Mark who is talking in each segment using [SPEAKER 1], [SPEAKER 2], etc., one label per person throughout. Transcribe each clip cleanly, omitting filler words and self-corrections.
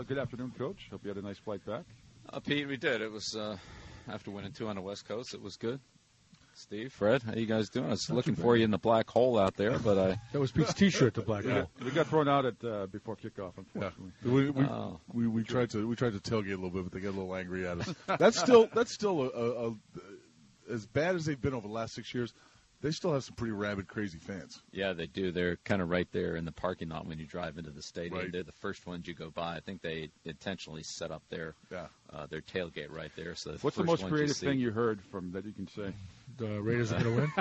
[SPEAKER 1] Well, good afternoon, Coach. Hope you had a nice flight back.
[SPEAKER 2] Pete, we did. It was after winning 2 on the West Coast. It was good. Steve, Fred, how you guys doing? I was looking for you in the black hole out there, but
[SPEAKER 3] that was Pete's T-shirt, the black hole.
[SPEAKER 1] We got thrown out at before kickoff, unfortunately.
[SPEAKER 4] Yeah. We tried to tailgate a little bit, but they got a little angry at us. That's still a as bad as they've been over the last 6 years. They still have some pretty rabid, crazy fans.
[SPEAKER 2] Yeah, they do. They're kind of right there in the parking lot when you drive into the stadium.
[SPEAKER 4] Right.
[SPEAKER 2] They're the first ones you go by. I think they intentionally set up their tailgate right there. So
[SPEAKER 1] what's the most creative thing you heard from that you can say?
[SPEAKER 3] The Raiders are going to win?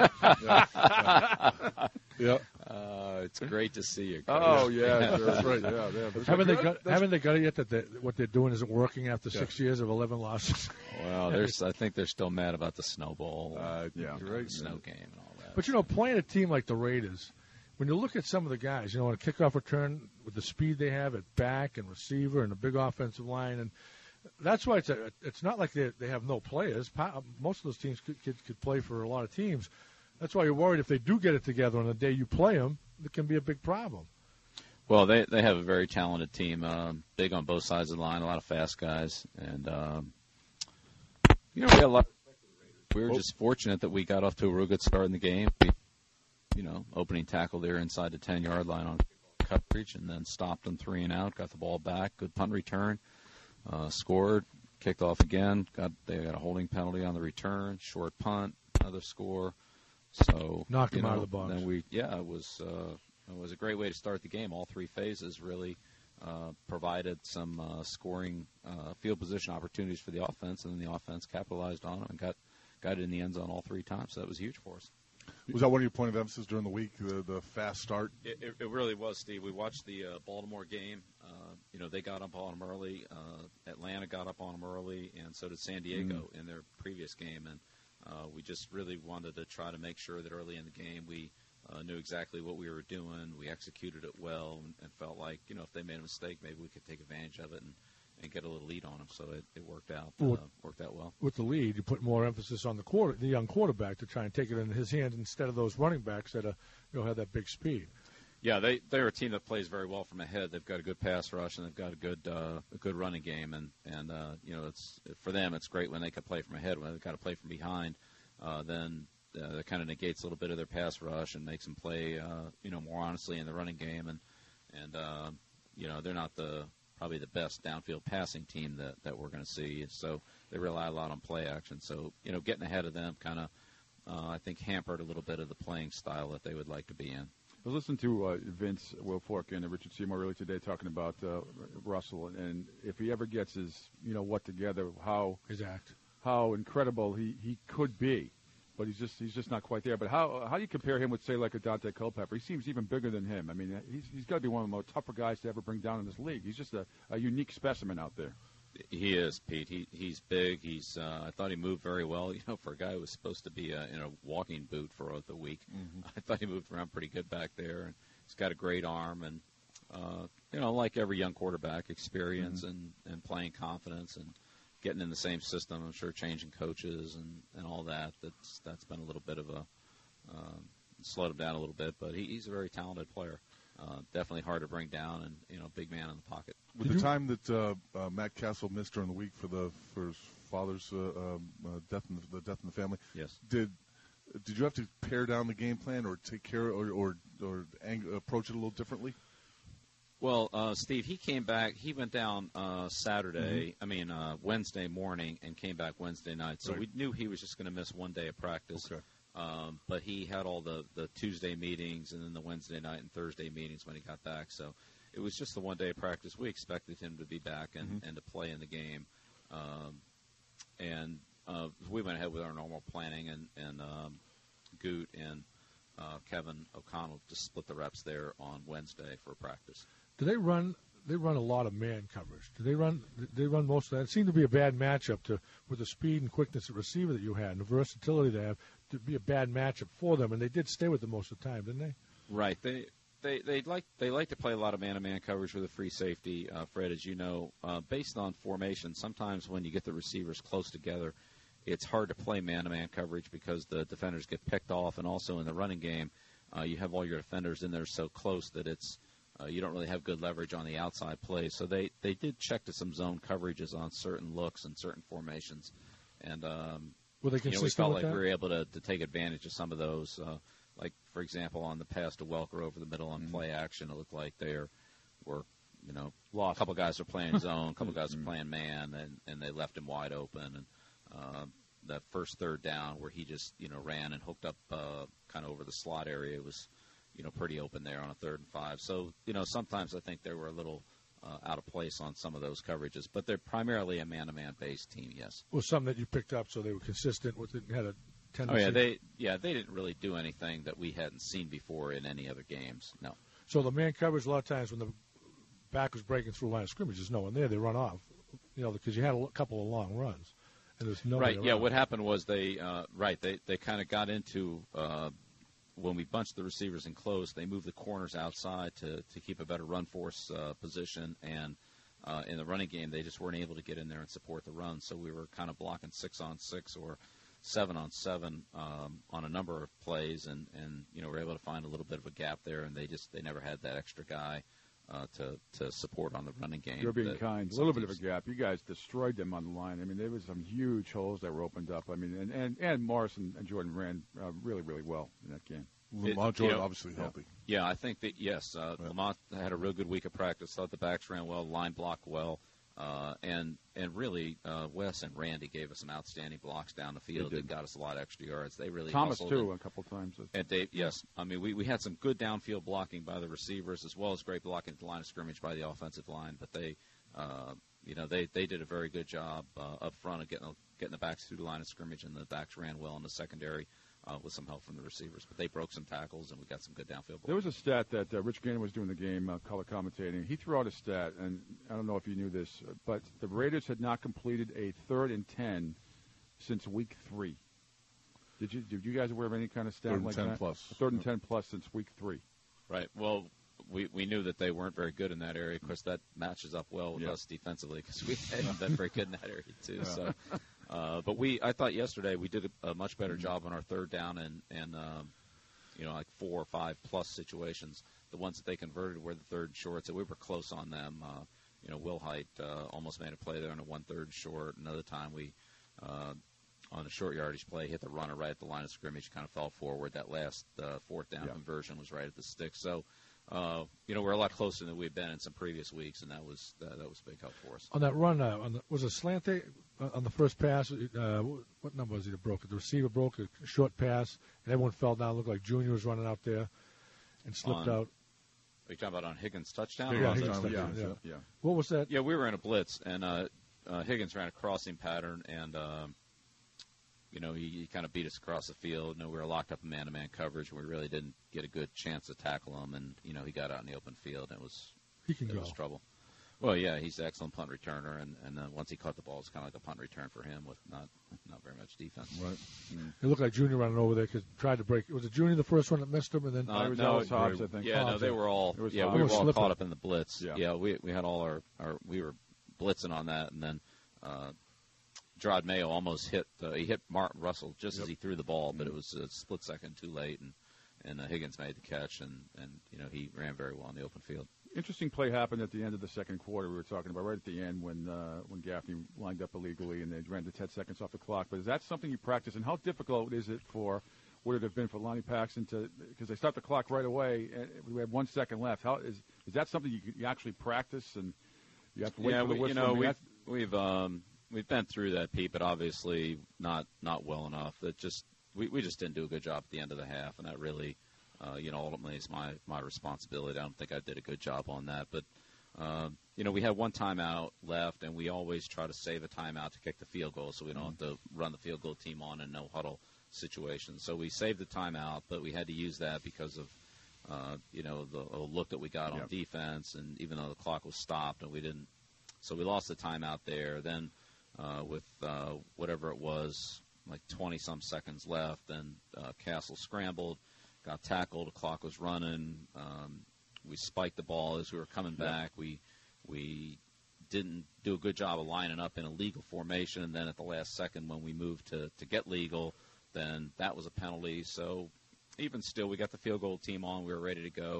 [SPEAKER 4] Yeah.
[SPEAKER 2] It's great to see you.
[SPEAKER 1] Oh, yeah, that's right. Yeah.
[SPEAKER 3] Haven't they got it yet that what they're doing isn't working after 6 years of 11 losses?
[SPEAKER 2] Well, I think they're still mad about the snowball,
[SPEAKER 4] you're right.
[SPEAKER 2] snow game and all that.
[SPEAKER 3] But, playing a team like the Raiders, when you look at some of the guys, on a kickoff return with the speed they have at back and receiver and a big offensive line, and that's why it's not like they have no players. Most of those teams could play for a lot of teams. That's why you're worried if they do get it together on the day you play them, it can be a big problem.
[SPEAKER 2] Well, they have a very talented team, big on both sides of the line, a lot of fast guys, and we had a lot. We were just fortunate that we got off to a real good start in the game. Opening tackle there inside the 10-yard line on coverage, and then stopped them 3 and out, got the ball back, good punt return, scored, kicked off again, they got a holding penalty on the return, short punt, another score. So
[SPEAKER 3] knocked them out of the box.
[SPEAKER 2] Then it was a great way to start the game. All 3 phases really provided some scoring field position opportunities for the offense, and then the offense capitalized on them and got it in the end zone all 3 times. So that was huge for us.
[SPEAKER 4] Was that one of your point of emphasis during the week, the fast start?
[SPEAKER 2] It really was, Steve. We watched the Baltimore game. They got up on them early. Atlanta got up on them early, and so did San Diego in their previous game. And we just really wanted to try to make sure that early in the game we knew exactly what we were doing. We executed it well and felt like, if they made a mistake, maybe we could take advantage of it and get a little lead on them. So it worked out. Worked out well.
[SPEAKER 3] With the lead, you put more emphasis on the young quarterback to try and take it in his hands instead of those running backs that have that big speed.
[SPEAKER 2] Yeah, they're a team that plays very well from ahead. They've got a good pass rush and they've got a good running game. And it's for them it's great when they can play from ahead. When they've got to play from behind, then that kind of negates a little bit of their pass rush and makes them play more honestly in the running game. And they're not probably the best downfield passing team that we're going to see. So they rely a lot on play action. So, getting ahead of them kind of, I think, hampered a little bit of the playing style that they would like to be in.
[SPEAKER 1] I was listening to Vince Wilfork and Richard Seymour earlier today talking about Russell, and if he ever gets his, what together,
[SPEAKER 3] his act,
[SPEAKER 1] how incredible he could be. But he's just not quite there. But how do you compare him with, say, like a Dante Culpepper? He seems even bigger than him. I mean, he's got to be one of the more tougher guys to ever bring down in this league. He's just a unique specimen out there.
[SPEAKER 2] He is, Pete. He's big. I thought he moved very well. For a guy who was supposed to be in a walking boot for the week, I thought he moved around pretty good back there. And he's got a great arm, and like every young quarterback, experience and playing confidence and getting in the same system. I'm sure changing coaches and all that. That's been a little bit of slowed him down a little bit. But he's a very talented player. Definitely hard to bring down, and big man in the pocket.
[SPEAKER 4] With the time that Matt Castle missed during the week for his father's death in the family,
[SPEAKER 2] yes.
[SPEAKER 4] Did you have to pare down the game plan or take care or approach it a little differently?
[SPEAKER 2] Well, Steve, he came back. He went down Wednesday morning and came back Wednesday night. So we knew he was just going to miss one day of practice. Okay. But he had all the Tuesday meetings and then the Wednesday night and Thursday meetings when he got back. So it was just the one day of practice. We expected him to be back and to play in the game. We went ahead with our normal planning, and Goot and Kevin O'Connell just split the reps there on Wednesday for practice.
[SPEAKER 3] Do they run? They run a lot of man coverage. Do they run most of that? It seemed to be a bad matchup with the speed and quickness of receiver that you had and the versatility they have to be a bad matchup for them. And they did stay with them most of the time, didn't they?
[SPEAKER 2] Right. They like to play a lot of man-to-man coverage with a free safety, Fred, as you know. Based on formation, sometimes when you get the receivers close together, it's hard to play man-to-man coverage because the defenders get picked off, and also in the running game, you have all your defenders in there so close that it's you don't really have good leverage on the outside plays. So they did check to some zone coverages on certain looks and certain formations. And,
[SPEAKER 3] were they consistent
[SPEAKER 2] we felt
[SPEAKER 3] with
[SPEAKER 2] like
[SPEAKER 3] that?
[SPEAKER 2] we were able to take advantage of some of those. Like, for example, on the pass to Welker over the middle on play action, it looked like they were,
[SPEAKER 1] Lost.
[SPEAKER 2] a couple guys were playing zone, a couple guys were playing man, and they left him wide open. And that first third down where he just, ran and hooked up kind of over the slot area was, pretty open there on a 3rd and 5. So, sometimes I think they were a little out of place on some of those coverages. But they're primarily a man-to-man based team, yes.
[SPEAKER 3] Was something that you picked up so they were consistent with it and had a tendency?
[SPEAKER 2] Oh, yeah, they didn't really do anything that we hadn't seen before in any other games, no.
[SPEAKER 3] So the man coverage, a lot of times when the back was breaking through line of scrimmage, there's no one there, they run off, because you had a couple of long runs. And there's nobody
[SPEAKER 2] Right, yeah,
[SPEAKER 3] around.
[SPEAKER 2] what happened was they kind of got into when we bunched the receivers in close, they moved the corners outside to keep a better run force position, and in the running game, they just weren't able to get in there and support the run. So we were kind of blocking 6-on-6 or 7-on-7 on a number of plays, and we're able to find a little bit of a gap there, and they never had that extra guy to support on the running game.
[SPEAKER 1] You're being kind. A little bit of a gap. You guys destroyed them on the line. I mean, there was some huge holes that were opened up. I mean, and Morrison and Jordan ran really, really well in that game.
[SPEAKER 4] Lamont Jordan obviously healthy.
[SPEAKER 2] Yeah, I think that, yes, Lamont had a real good week of practice. Thought the backs ran well, line blocked well. And really, Wes and Randy gave us some outstanding blocks down the field that got us a lot of extra yards. They really
[SPEAKER 1] Thomas,
[SPEAKER 2] hustled
[SPEAKER 1] too, a couple times.
[SPEAKER 2] And Dave, yes. I mean, we had some good downfield blocking by the receivers as well as great blocking at the line of scrimmage by the offensive line. But they did a very good job up front of getting the backs through the line of scrimmage, and the backs ran well in the secondary with some help from the receivers. But they broke some tackles, and we got some good downfield blocking.
[SPEAKER 1] There was a stat that Rich Gannon was doing the game, color commentating. He threw out a stat, and I don't know if you knew this, but the Raiders had not completed a 3rd and 10 since week 3. Did you guys aware of any kind of stat
[SPEAKER 4] 3rd and
[SPEAKER 1] like
[SPEAKER 4] 10
[SPEAKER 1] that?
[SPEAKER 4] plus.
[SPEAKER 1] A 3rd and 10 plus since week 3.
[SPEAKER 2] Right. Well, we knew that they weren't very good in that area. Of course, that matches up well with us defensively because we hadn't been very good in that area too. Yeah. So, but I thought yesterday we did a much better job on our 3rd down and like 4 or 5 plus situations. The ones that they converted were the 3rd short, so we were close on them. Will Height almost made a play there on a 1/3 short. Another time we on a short yardage play hit the runner right at the line of scrimmage, kind of fell forward. That last 4th down conversion was right at the stick. So. We're a lot closer than we've been in some previous weeks, and that was a big help for us.
[SPEAKER 3] On that run, was it Slante on the first pass? What number was he that broke it? The receiver broke a short pass, and everyone fell down. It looked like Junior was running out there and slipped out.
[SPEAKER 2] Are you talking about on Higgins' touchdown?
[SPEAKER 3] Yeah, Higgins' touchdown. Yeah. What was that?
[SPEAKER 2] Yeah, we were in a blitz, and Higgins ran a crossing pattern, and he kind of beat us across the field. We were locked up in man-to-man coverage, and we really didn't get a good chance to tackle him. And he got out in the open field, and it was trouble. Well, yeah, he's an excellent punt returner, and once he caught the ball, it's kind of like a punt return for him with not very much defense.
[SPEAKER 3] Right. It looked like Junior running over there because tried to break. Was it Junior the first one that missed him, and then
[SPEAKER 1] it was Ellis Hobbs, I think.
[SPEAKER 2] Yeah,
[SPEAKER 1] Hobbs,
[SPEAKER 2] they were all.
[SPEAKER 1] We
[SPEAKER 2] were all
[SPEAKER 3] slipping.
[SPEAKER 2] caught up in the blitz.
[SPEAKER 1] Yeah,
[SPEAKER 2] we had all our we were blitzing on that, and then. Gerard Mayo almost hit Martin Russell just as he threw the ball, but it was a split second too late, and Higgins made the catch, and he ran very well in the open field.
[SPEAKER 1] Interesting play happened at the end of the second quarter. We were talking about right at the end when Gaffney lined up illegally and they ran the 10 seconds off the clock. But is that something you practice, and how difficult is it would it have been for Lonnie Paxton because they start the clock right away and we have 1 second left? How is that something you actually practice and you have to wait for the whistle?
[SPEAKER 2] We've been through that, Pete, but obviously not well enough. That we just didn't do a good job at the end of the half, and that really, ultimately is my responsibility. I don't think I did a good job on that, but we had 1 timeout left, and we always try to save a timeout to kick the field goal, so we don't have to run the field goal team on in no huddle situations. So we saved the timeout, but we had to use that because of the look that we got on defense, and even though the clock was stopped and we didn't, so we lost the timeout there. Then. With whatever it was, like 20-some seconds left, and Castle scrambled, got tackled, the clock was running. We spiked the ball as we were coming back. We didn't do a good job of lining up in a legal formation, and then at the last second when we moved to get legal, then that was a penalty. So even still, we got the field goal team on. We were ready to go.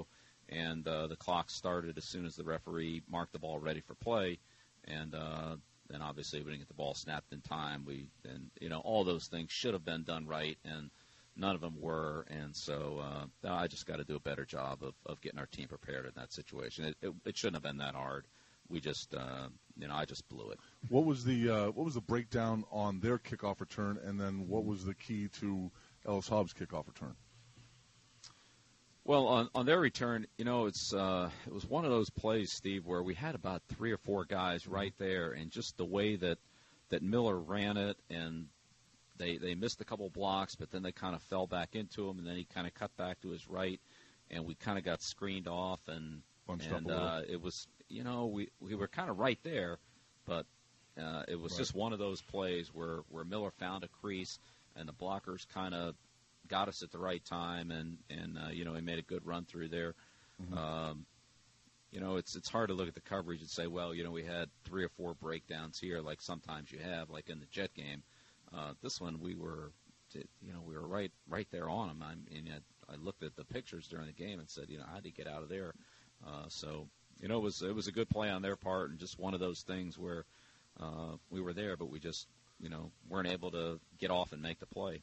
[SPEAKER 2] and the clock started as soon as the referee marked the ball ready for play, and then obviously we didn't get the ball snapped in time. All those things should have been done right, and none of them were, and so I just got to do a better job of getting our team prepared in that situation. It shouldn't have been that hard. We just, I just blew it.
[SPEAKER 4] What was the breakdown on their kickoff return, and then what was the key to Ellis Hobbs' kickoff return?
[SPEAKER 2] Well, on their return, it was one of those plays, Steve, where we had about 3 or 4 guys right there, and just the way that Miller ran it, and they missed a couple blocks, but then they kind of fell back into him, and then he kind of cut back to his right, and we kind of got screened off, and it was, we were kind of right there, but it was just one of those plays where Miller found a crease, and the blockers kind of got us at the right time, and he made a good run through there. Mm-hmm. It's hard to look at the coverage and say, well, we had 3 or 4 breakdowns here, like sometimes you have, like in the Jet game. This one we were right there on him. I looked at the pictures during the game and said, how did he get out of there? So it was a good play on their part, and just one of those things where we were there, but we just weren't able to get off and make the play.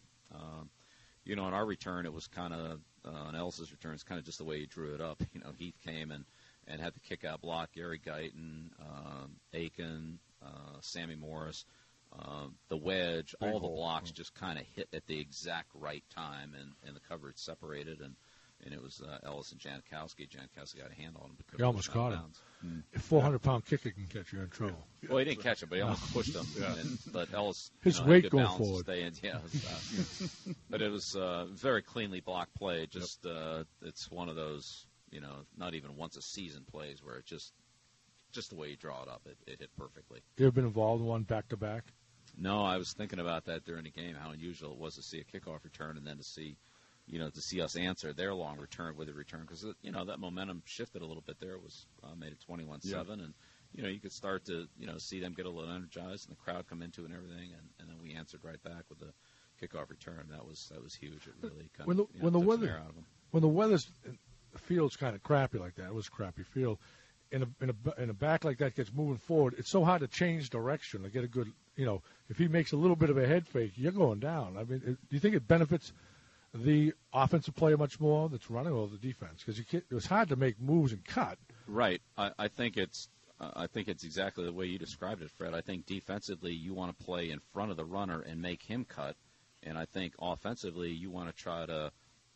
[SPEAKER 2] On our return, it was kind of on Ellis's return, it's kind of just the way he drew it up. Heath came and had the kick-out block. Gary Guyton, Aiken, Sammy Morris, the wedge, all the blocks just kind of hit at the exact right time, and the coverage separated, and it was Ellis and Jankowski. Jankowski got a hand on him.
[SPEAKER 3] He almost caught him. If 400-pound kicker can catch you in trouble.
[SPEAKER 2] Well, he didn't catch him, but he almost pushed him. But Ellis,
[SPEAKER 3] his weight going forward.
[SPEAKER 2] But it was a very cleanly blocked play. Just it's one of those, not even once a season plays where it just the way you draw it up, it hit perfectly.
[SPEAKER 3] You ever been involved in one back-to-back?
[SPEAKER 2] No, I was thinking about that during the game, how unusual it was to see a kickoff return and then to see us answer their long return with a return, because that momentum shifted a little bit there. It was made it 21-7, and you could start to see them get a little energized and the crowd come into it and everything, and then we answered right back with the kickoff return. That was huge. It really kind of took some air out of them.
[SPEAKER 3] When the field's kind of crappy like that, it was a crappy field. In a back like that gets moving forward, it's so hard to change direction to get a good. If he makes a little bit of a head fake, you're going down. I mean, do you think it benefits the offensive player much more that's running, or the defense? Because it was hard to make moves and cut.
[SPEAKER 2] Right. I think it's exactly the way you described it, Fred. I think defensively you want to play in front of the runner and make him cut, and I think offensively you want to try to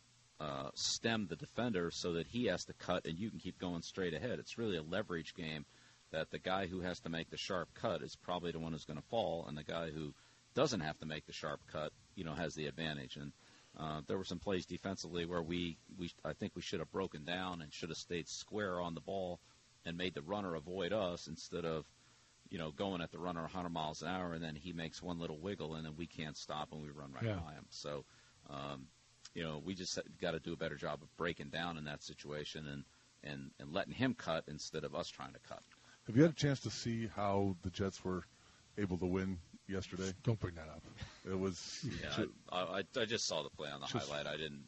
[SPEAKER 2] stem the defender so that he has to cut and you can keep going straight ahead. It's really a leverage game that the guy who has to make the sharp cut is probably the one who's going to fall, and the guy who doesn't have to make the sharp cut, has the advantage. And there were some plays defensively where I think we should have broken down and should have stayed square on the ball and made the runner avoid us instead of, going at the runner 100 miles an hour, and then he makes one little wiggle and then we can't stop and we run right by him. So, we just got to do a better job of breaking down in that situation and letting him cut instead of us trying to cut.
[SPEAKER 4] Have you had a chance to see how the Jets were able to win yesterday?
[SPEAKER 3] Don't bring that up.
[SPEAKER 4] It was.
[SPEAKER 2] Yeah, I just saw the play on the highlight. I didn't,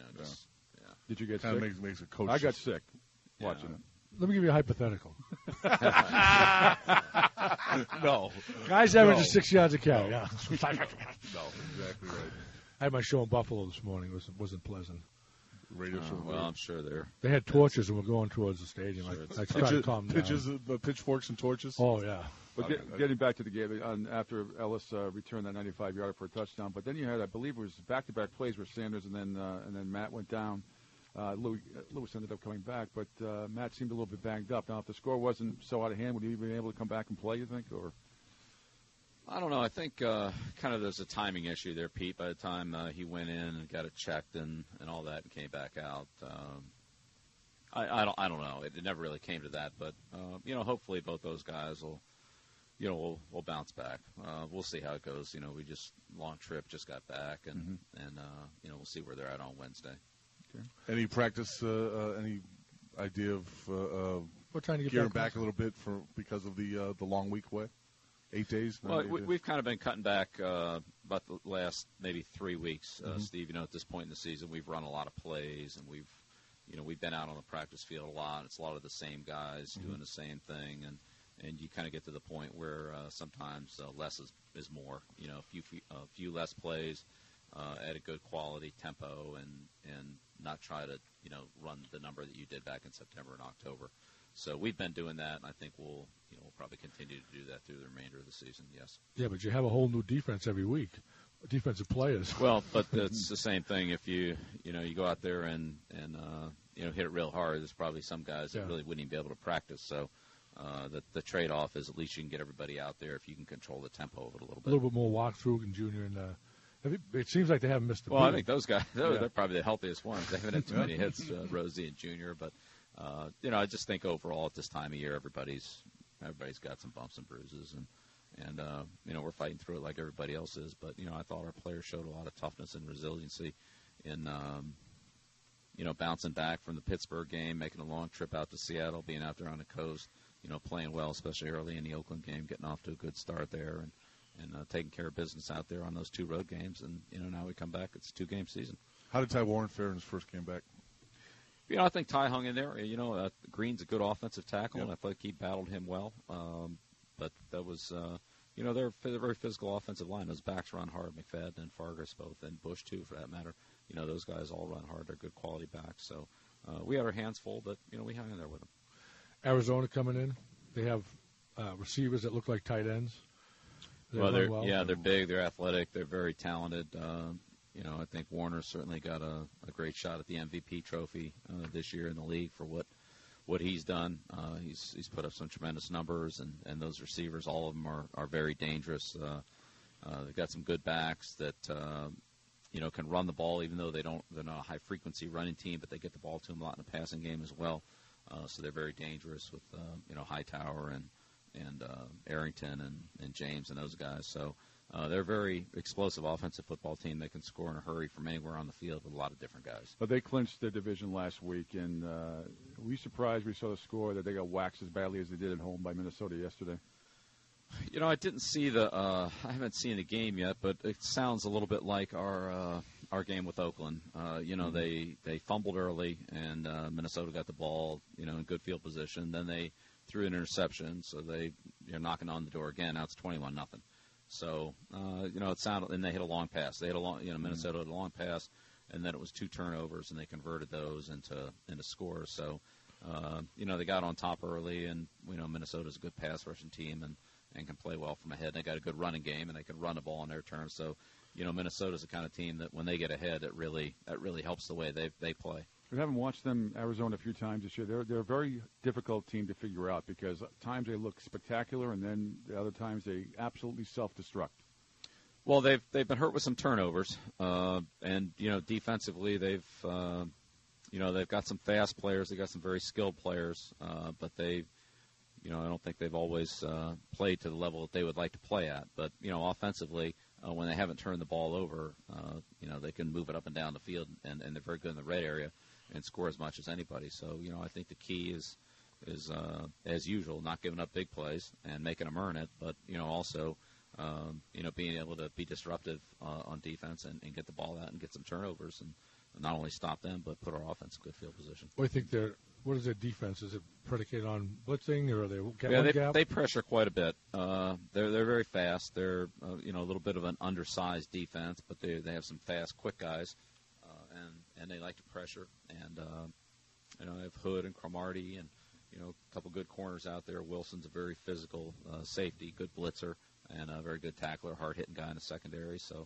[SPEAKER 1] Did you get
[SPEAKER 4] kind
[SPEAKER 1] sick?
[SPEAKER 4] of makes a coach.
[SPEAKER 1] I got sick watching it.
[SPEAKER 3] Let me give you a hypothetical.
[SPEAKER 4] No.
[SPEAKER 3] Guys averaging 6 yards a carry. Yeah.
[SPEAKER 4] No, exactly right.
[SPEAKER 3] I had my show in Buffalo this morning. It wasn't pleasant.
[SPEAKER 4] Radio show.
[SPEAKER 2] Well, I'm sure
[SPEAKER 3] they had torches and we're going towards the stadium. I tried to calm down.
[SPEAKER 4] Pitchforks and torches?
[SPEAKER 3] Oh, yeah.
[SPEAKER 1] But getting back to the game, after Ellis returned that 95-yarder for a touchdown, but then you had, I believe it was back-to-back plays where Sanders and then Matt went down. Lewis ended up coming back, but Matt seemed a little bit banged up. Now, if the score wasn't so out of hand, would he be able to come back and play, you think? Or
[SPEAKER 2] I don't know. I think kind of there's a timing issue there, Pete. By the time he went in and got it checked and all that and came back out, I don't know. It never really came to that, but hopefully both those guys will bounce back. We'll see how it goes. We just long trip, just got back, and we'll see where they're at on Wednesday.
[SPEAKER 4] Okay. Any practice? Any idea of
[SPEAKER 3] what time to get
[SPEAKER 4] gearing back a little bit because of the long week away? 8 days?
[SPEAKER 2] Well, we've kind of been cutting back about the last maybe 3 weeks, Steve. At this point in the season, we've run a lot of plays, and we've we've been out on the practice field a lot. It's a lot of the same guys doing the same thing, and you kind of get to the point where sometimes less is more. A few less plays at a good quality tempo, and not try to run the number that you did back in September and October. So we've been doing that, and I think we'll probably continue to do that through the remainder of the season. Yes.
[SPEAKER 3] Yeah, but you have a whole new defense every week, defensive players.
[SPEAKER 2] Well, but it's the same thing. If you go out there and hit it real hard, there's probably some guys that really wouldn't even be able to practice. So the trade-off is at least you can get everybody out there if you can control the tempo of it a little bit.
[SPEAKER 3] A little bit more walkthrough and Junior and it seems like they haven't missed a beat.
[SPEAKER 2] Well, I think those guys they're probably the healthiest ones. They haven't had too many hits, Rosie and Junior, but. I just think overall at this time of year, everybody's got some bumps and bruises, and we're fighting through it like everybody else is. But I thought our players showed a lot of toughness and resiliency in bouncing back from the Pittsburgh game, making a long trip out to Seattle, being out there on the coast, playing well, especially early in the Oakland game, getting off to a good start there, and taking care of business out there on those 2 road games. And now we come back; it's a 2-game season.
[SPEAKER 4] How did Ty Warren fare in his first game back?
[SPEAKER 2] I think Ty hung in there. Green's a good offensive tackle, and I thought he battled him well. But that was, they're a very physical offensive line. Those backs run hard, McFadden and Fargas both, and Bush too, for that matter. Those guys all run hard. They're good quality backs. So we had our hands full, but we hung in there with them.
[SPEAKER 3] Arizona coming in, they have receivers that look like tight ends.
[SPEAKER 2] They're big, they're athletic, they're very talented. I think Warner's certainly got a great shot at the MVP trophy this year in the league for what he's done. He's put up some tremendous numbers, and those receivers, all of them are very dangerous. They've got some good backs that can run the ball, even though they're not a high frequency running team, but they get the ball to them a lot in the passing game as well. So they're very dangerous with Hightower and Arrington and James and those guys. So. They're a very explosive offensive football team. They can score in a hurry from anywhere on the field with a lot of different guys.
[SPEAKER 1] But they clinched the division last week, and were you surprised we saw the score that they got waxed as badly as they did at home by Minnesota yesterday?
[SPEAKER 2] I didn't see I haven't seen the game yet, but it sounds a little bit like our game with Oakland. They fumbled early, and Minnesota got the ball, in good field position. Then they threw an interception, so they're knocking on the door again. Now it's 21-0. So, it sounded, and they hit a long pass. They hit Minnesota hit a long pass, and then it was 2 turnovers, and they converted those into scores. So, they got on top early, and Minnesota's a good pass rushing team and can play well from ahead. They got a good running game, and they can run the ball on their terms. So, Minnesota's the kind of team that when they get ahead, that really helps the way they play.
[SPEAKER 1] We haven't watched them, Arizona, a few times this year. They're a very difficult team to figure out because at times they look spectacular, and then the other times they absolutely self-destruct.
[SPEAKER 2] Well, they've been hurt with some turnovers, and defensively they've got some fast players. They got some very skilled players, but I don't think they've always played to the level that they would like to play at. But offensively, when they haven't turned the ball over, they can move it up and down the field, and they're very good in the red area and score as much as anybody. So, I think the key is as usual, not giving up big plays and making them earn it, but, also, being able to be disruptive on defense and get the ball out and get some turnovers and not only stop them, but put our offense in good field position.
[SPEAKER 3] What do you think what is their defense? Is it predicated on blitzing, or are they gap?
[SPEAKER 2] They pressure quite a bit. They're very fast. They're a little bit of an undersized defense, but they have some fast, quick guys, and they like to pressure. And they have Hood and Cromartie and a couple good corners out there. Wilson's a very physical safety, good blitzer, and a very good tackler, hard-hitting guy in the secondary. So,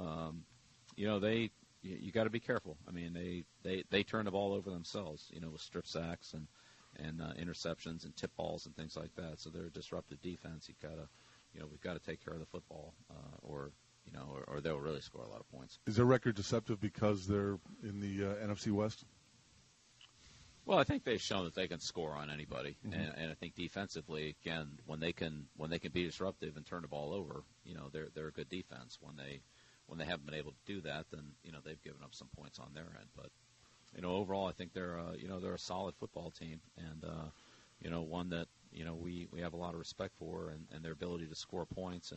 [SPEAKER 2] you got to be careful. I mean, they turn the ball over themselves, with strip sacks and interceptions and tip balls and things like that. So they're a disruptive defense. We've got to take care of the football, or they'll really score a lot of points.
[SPEAKER 4] Is their record deceptive because they're in the NFC West?
[SPEAKER 2] Well, I think they've shown that they can score on anybody, and I think defensively, again, when they can be disruptive and turn the ball over, they're a good defense. When they haven't been able to do that, then they've given up some points on their end. But overall, I think they're a solid football team, and one that we have a lot of respect for, and their ability to score points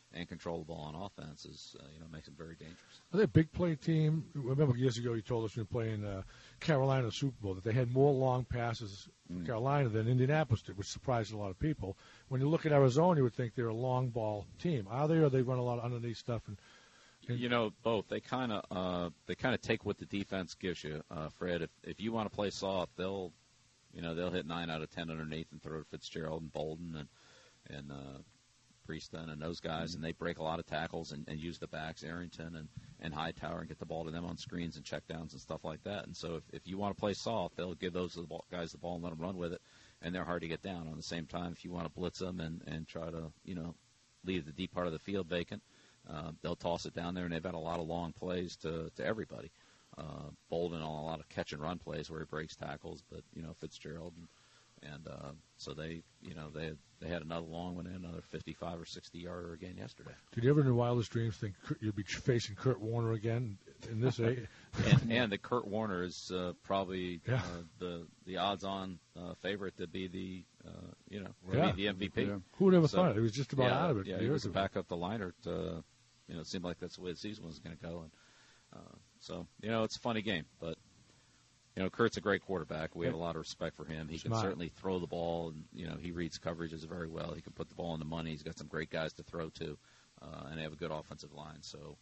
[SPEAKER 2] and control the ball on offense is, makes them very dangerous.
[SPEAKER 3] Are they a big play team? Remember years ago you told us when you were playing Carolina Super Bowl that they had more long passes for Carolina than Indianapolis did, which surprised a lot of people. When you look at Arizona, you would think they're a long ball team. Are they, or they run a lot of underneath stuff? And
[SPEAKER 2] both. They kind of take what the defense gives you, Fred. If you want to play soft, they'll hit 9 out of 10 underneath and throw to Fitzgerald and Bolden and Preston and those guys, and they break a lot of tackles and use the backs, Arrington and Hightower, and get the ball to them on screens and checkdowns and stuff like that. And so if you want to play soft, they'll give those guys the ball and let them run with it, and they're hard to get down. On the same time, if you want to blitz them and try to leave the deep part of the field vacant, they'll toss it down there, and they've had a lot of long plays to everybody. Bolden on a lot of catch and run plays where he breaks tackles, but Fitzgerald and so they had another long one and another 55 or 60 yarder again yesterday.
[SPEAKER 3] Did you ever in your wildest dreams think you'd be facing Kurt Warner again in this age?
[SPEAKER 2] and the Kurt Warner is probably the odds-on favorite to be the the MVP.
[SPEAKER 3] Yeah. Who would ever thought it? He was just about out of it.
[SPEAKER 2] Yeah, he was back up the liner. It seemed like that's the way the season was going to go, and so it's a funny game, but. Kurt's a great quarterback. We have a lot of respect for him. He can certainly throw the ball, and he reads coverages very well. He can put the ball in the money. He's got some great guys to throw to, and they have a good offensive line. So,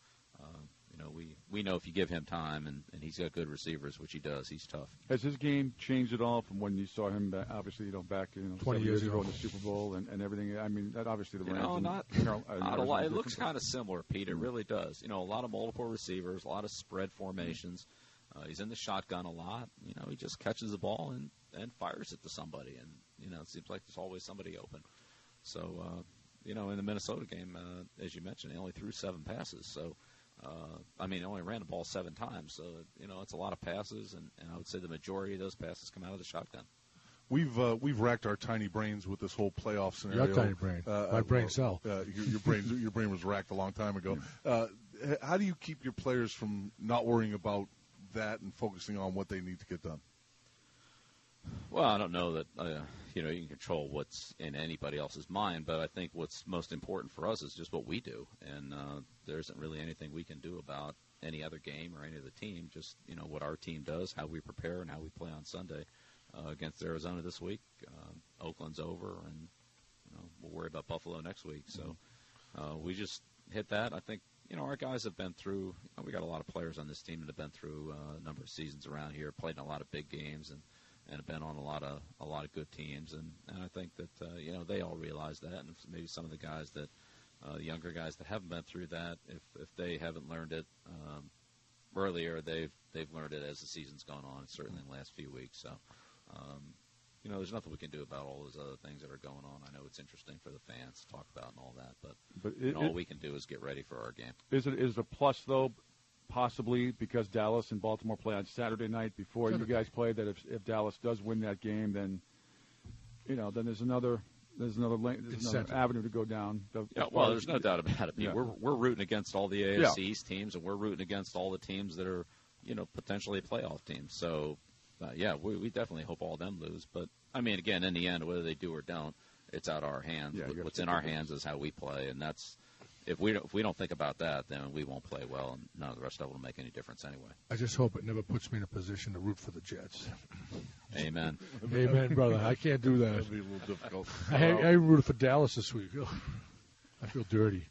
[SPEAKER 2] we know if you give him time, and he's got good receivers, which he does. He's tough.
[SPEAKER 1] Has his game changed at all from when you saw him back, obviously, back
[SPEAKER 3] 20 years ago
[SPEAKER 1] in the Super Bowl and everything? I mean, that obviously the Rams.
[SPEAKER 2] Not a lot. It looks kind of similar, Pete. It really does. A lot of multiple receivers, a lot of spread formations. He's in the shotgun a lot. He just catches the ball and fires it to somebody. And, it seems like there's always somebody open. So, in the Minnesota game, as you mentioned, he only threw 7 passes. So, he only ran the ball 7 times. So, it's a lot of passes. And I would say the majority of those passes come out of the shotgun.
[SPEAKER 4] We've racked our tiny brains with this whole playoff scenario.
[SPEAKER 3] Your tiny brain. My brain cell.
[SPEAKER 4] Your brain was racked a long time ago. How do you keep your players from not worrying about that and focusing on what they need to get done?
[SPEAKER 2] Well, I don't know that you can control what's in anybody else's mind, but I think what's most important for us is just what we do, and there isn't really anything we can do about any other game or any other team. Just what our team does, how we prepare, and how we play on Sunday against Arizona this week. Oakland's over, and we'll worry about Buffalo next week. So we just hit that. I think. Our guys have been through. We got a lot of players on this team that have been through a number of seasons around here, played in a lot of big games, and have been on a lot of good teams. And I think that they all realize that. And maybe some of the guys that the younger guys that haven't been through that, if they haven't learned it earlier, they've learned it as the season's gone on. Certainly in the last few weeks. So. There's nothing we can do about all those other things that are going on. I know it's interesting for the fans to talk about and all that, but all we can do is get ready for our game.
[SPEAKER 1] Is it a plus, though, possibly because Dallas and Baltimore play on Saturday night before you guys play, that if Dallas does win that game, then then there's another avenue to go down.
[SPEAKER 2] There's no doubt about it. Yeah. We're rooting against all the AFC East teams, and we're rooting against all the teams that are potentially playoff teams. So. We definitely hope all of them lose. But, again, in the end, whether they do or don't, it's out of our hands. Yeah, what's in our hands is how we play. And that's if we don't think about that, then we won't play well, and none of the rest of it will make any difference anyway.
[SPEAKER 3] I just hope it never puts me in a position to root for the Jets.
[SPEAKER 2] Amen.
[SPEAKER 3] Amen, brother. I can't do that.
[SPEAKER 4] That'd be a little difficult.
[SPEAKER 3] I rooted for Dallas this week. I feel dirty.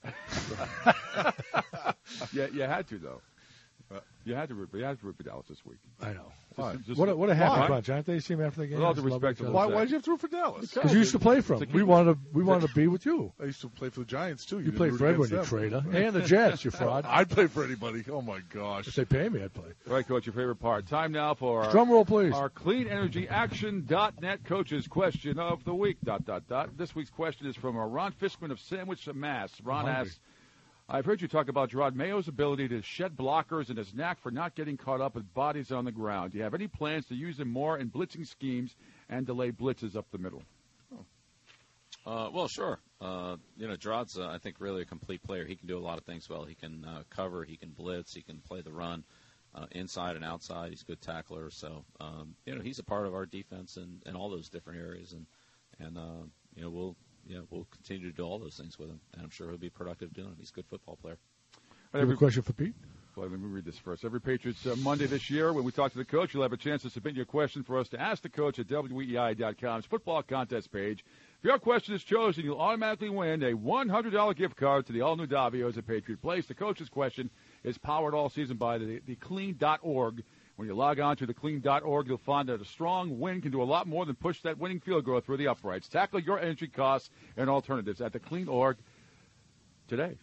[SPEAKER 1] Yeah, you had to, though. You had to root for Dallas this week.
[SPEAKER 3] I know. What a happy bunch, aren't they? Seem after the game.
[SPEAKER 1] With all due respect,
[SPEAKER 4] why did you have to root for Dallas?
[SPEAKER 3] Because you used to play for them. We wanted to be with you.
[SPEAKER 4] I used to play for the Giants too.
[SPEAKER 3] You played for everyone, you traitor, and the Jets, you fraud.
[SPEAKER 4] I'd play for anybody. Oh my gosh!
[SPEAKER 3] If they pay me, I'd play.
[SPEAKER 1] All right, Coach, your favorite part. Time now for
[SPEAKER 3] drum roll, please.
[SPEAKER 1] Our CleanEnergyAction.net coaches question of the week. ... This week's question is from Ron Fiskman of Sandwich, Mass. Ron asks. I've heard you talk about Gerard Mayo's ability to shed blockers and his knack for not getting caught up with bodies on the ground. Do you have any plans to use him more in blitzing schemes and delay blitzes up the middle?
[SPEAKER 2] Well, sure. Gerard's, I think, really a complete player. He can do a lot of things well. He can cover, he can blitz, he can play the run inside and outside. He's a good tackler. So, he's a part of our defense in all those different areas. And we'll we'll continue to do all those things with him, and I'm sure he'll be productive doing it. He's a good football player.
[SPEAKER 3] You have a question for Pete?
[SPEAKER 1] Well, let me read this first. Every Patriots Monday this year, when we talk to the coach, you'll have a chance to submit your question for us to ask the coach at WEEI.com's football contest page. If your question is chosen, you'll automatically win a $100 gift card to the all-new Davio's at Patriot Place. The coach's question is powered all season by the clean.org. When you log on to theclean.org, you'll find that a strong wind can do a lot more than push that winning field goal through the uprights. Tackle your energy costs and alternatives at theclean.org today.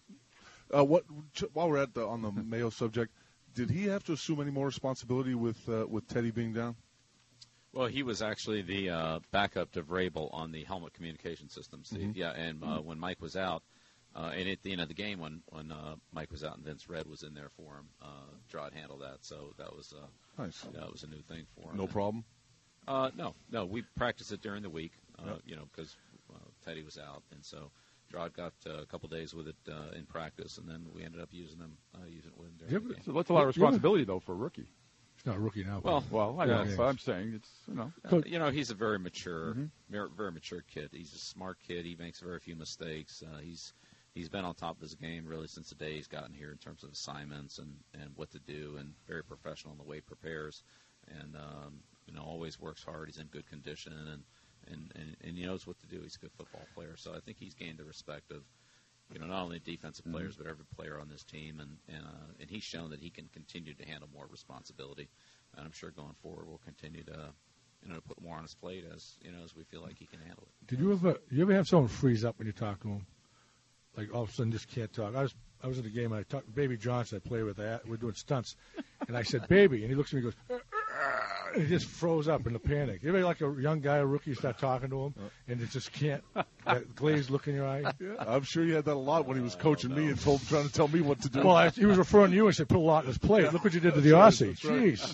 [SPEAKER 4] While we're on the Mayo subject, did he have to assume any more responsibility with Teddy being down?
[SPEAKER 2] Well, he was actually the backup to Vrabel on the helmet communication system, Steve.
[SPEAKER 4] Mm-hmm.
[SPEAKER 2] Yeah, and when Mike was out, and at the end of the game when Mike was out and Vince Red was in there for him, Drod handled that. So that was
[SPEAKER 4] nice.
[SPEAKER 2] That was a new thing for him.
[SPEAKER 4] No problem?
[SPEAKER 2] No. We practiced it during the week, because Teddy was out, and so Drod got a couple days with it in practice, and then we ended up using it with him during the game.
[SPEAKER 1] So that's a lot of responsibility, though, for a rookie.
[SPEAKER 3] He's not a rookie now.
[SPEAKER 1] Well, I know, but I'm saying it's,
[SPEAKER 2] he's a very mature, very mature kid. He's a smart kid. He makes very few mistakes. He's been on top of his game really since the day he's gotten here in terms of assignments and what to do, and very professional in the way he prepares, and always works hard. He's in good condition, and he knows what to do. He's a good football player, so I think he's gained the respect of not only defensive players but every player on this team, and he's shown that he can continue to handle more responsibility, and I'm sure going forward we'll continue to put more on his plate as we feel like he can handle it.
[SPEAKER 3] Did you ever have someone freeze up when you talk to him? Like all of a sudden just can't talk. I was at a game and I talked to Baby Johnson. I play with that. We're doing stunts, and I said "Baby," and he looks at me and goes, and he just froze up in the panic. Anybody like a young guy, a rookie, start talking to him, and it just can't. That glazed look in your eye.
[SPEAKER 4] Yeah. I'm sure you had that a lot when he was coaching me and trying to tell me what to do.
[SPEAKER 3] Well, he was referring to you and said, "Put a lot on his plate. Look what you did to the Aussie." Jeez.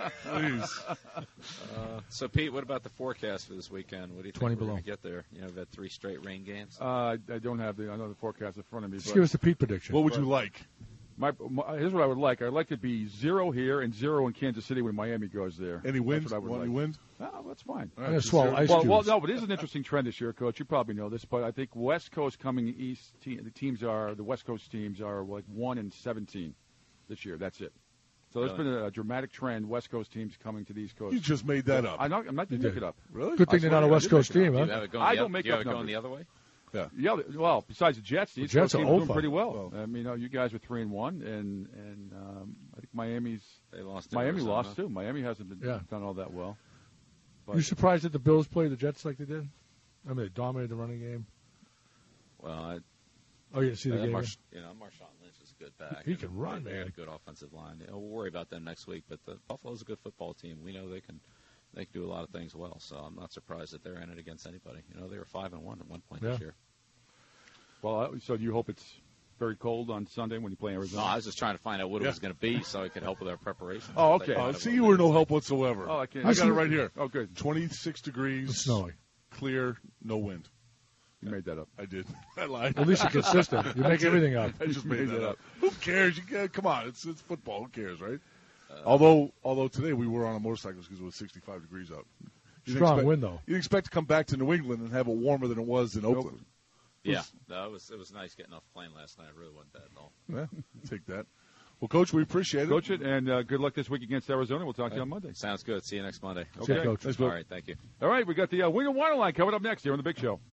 [SPEAKER 4] Please.
[SPEAKER 2] So, Pete, what about the forecast for this weekend? What do you think
[SPEAKER 3] 20
[SPEAKER 2] we're
[SPEAKER 3] below.
[SPEAKER 2] going to get there? We've had 3 straight rain games.
[SPEAKER 1] I don't have the forecast in front of me.
[SPEAKER 3] Just give us the Pete prediction.
[SPEAKER 4] What would you like?
[SPEAKER 1] Here's what I would like. I'd like to be 0 here and 0 in Kansas City when Miami goes there.
[SPEAKER 4] Any wind?
[SPEAKER 1] That's what I would like.
[SPEAKER 4] Any wind?
[SPEAKER 1] Oh, that's fine.
[SPEAKER 3] I'm going to swallow ice
[SPEAKER 1] Well,
[SPEAKER 3] cubes.
[SPEAKER 1] no, but it is an interesting trend this year, Coach. You probably know this, but I think West Coast coming east. The West Coast teams are like 1-17 this year. That's it. So there's been a dramatic trend. West Coast teams coming to the East Coast.
[SPEAKER 4] You just made that up.
[SPEAKER 1] I'm not going to make it up.
[SPEAKER 4] Really?
[SPEAKER 3] Good thing they're not a West Coast team, huh?
[SPEAKER 1] I don't make
[SPEAKER 2] up
[SPEAKER 1] up
[SPEAKER 2] going
[SPEAKER 1] numbers.
[SPEAKER 2] the other way.
[SPEAKER 1] Yeah. Well, besides the Jets, the East
[SPEAKER 3] Jets
[SPEAKER 1] Coast
[SPEAKER 3] are
[SPEAKER 1] teams are doing
[SPEAKER 3] over.
[SPEAKER 1] pretty well. You guys were 3-1, and I think Miami lost too. Miami hasn't been done all that well. But
[SPEAKER 3] You surprised that the Bills played the Jets like they did? I mean, they dominated the running game.
[SPEAKER 2] Well,
[SPEAKER 3] You didn't see the game?
[SPEAKER 2] Marshawn Lynch is a good back.
[SPEAKER 3] He can run,
[SPEAKER 2] They
[SPEAKER 3] man.
[SPEAKER 2] got a good offensive line. We'll worry about them next week, but the Buffalo's a good football team. We know they can do a lot of things well, so I'm not surprised that they're in it against anybody. They were 5-1 at one point this year.
[SPEAKER 1] Well, so do you hope it's very cold on Sunday when you play Arizona?
[SPEAKER 2] No, I was just trying to find out what it was going to be so I could help with our preparation.
[SPEAKER 1] Oh, okay.
[SPEAKER 4] See, you were no help whatsoever.
[SPEAKER 1] Oh, I can't.
[SPEAKER 4] I got it right here.
[SPEAKER 1] Oh, good.
[SPEAKER 4] 26 degrees.
[SPEAKER 3] It's snowy.
[SPEAKER 4] Clear, no wind.
[SPEAKER 1] You made that up.
[SPEAKER 4] I did. I lied.
[SPEAKER 3] At least you're consistent. You make everything up.
[SPEAKER 4] I just made that up. Who cares? Come on, it's football. Who cares, right? Although today we were on a motorcycle because it was 65 degrees out.
[SPEAKER 3] Strong wind, though.
[SPEAKER 4] You'd expect to come back to New England and have it warmer than it was in Oakland.
[SPEAKER 2] Yeah, it was nice getting off the plane last night. It really wasn't bad at all.
[SPEAKER 4] Yeah, take that. Well, Coach, we appreciate it.
[SPEAKER 1] Coach it, and good luck this week against Arizona. We'll talk to you on Monday.
[SPEAKER 2] Sounds good. See you next Monday.
[SPEAKER 3] See you,
[SPEAKER 1] Okay.
[SPEAKER 3] Coach.
[SPEAKER 4] Thanks,
[SPEAKER 2] All right, thank you.
[SPEAKER 1] All right, we got the Wing and Water line coming up next here on The Big Show.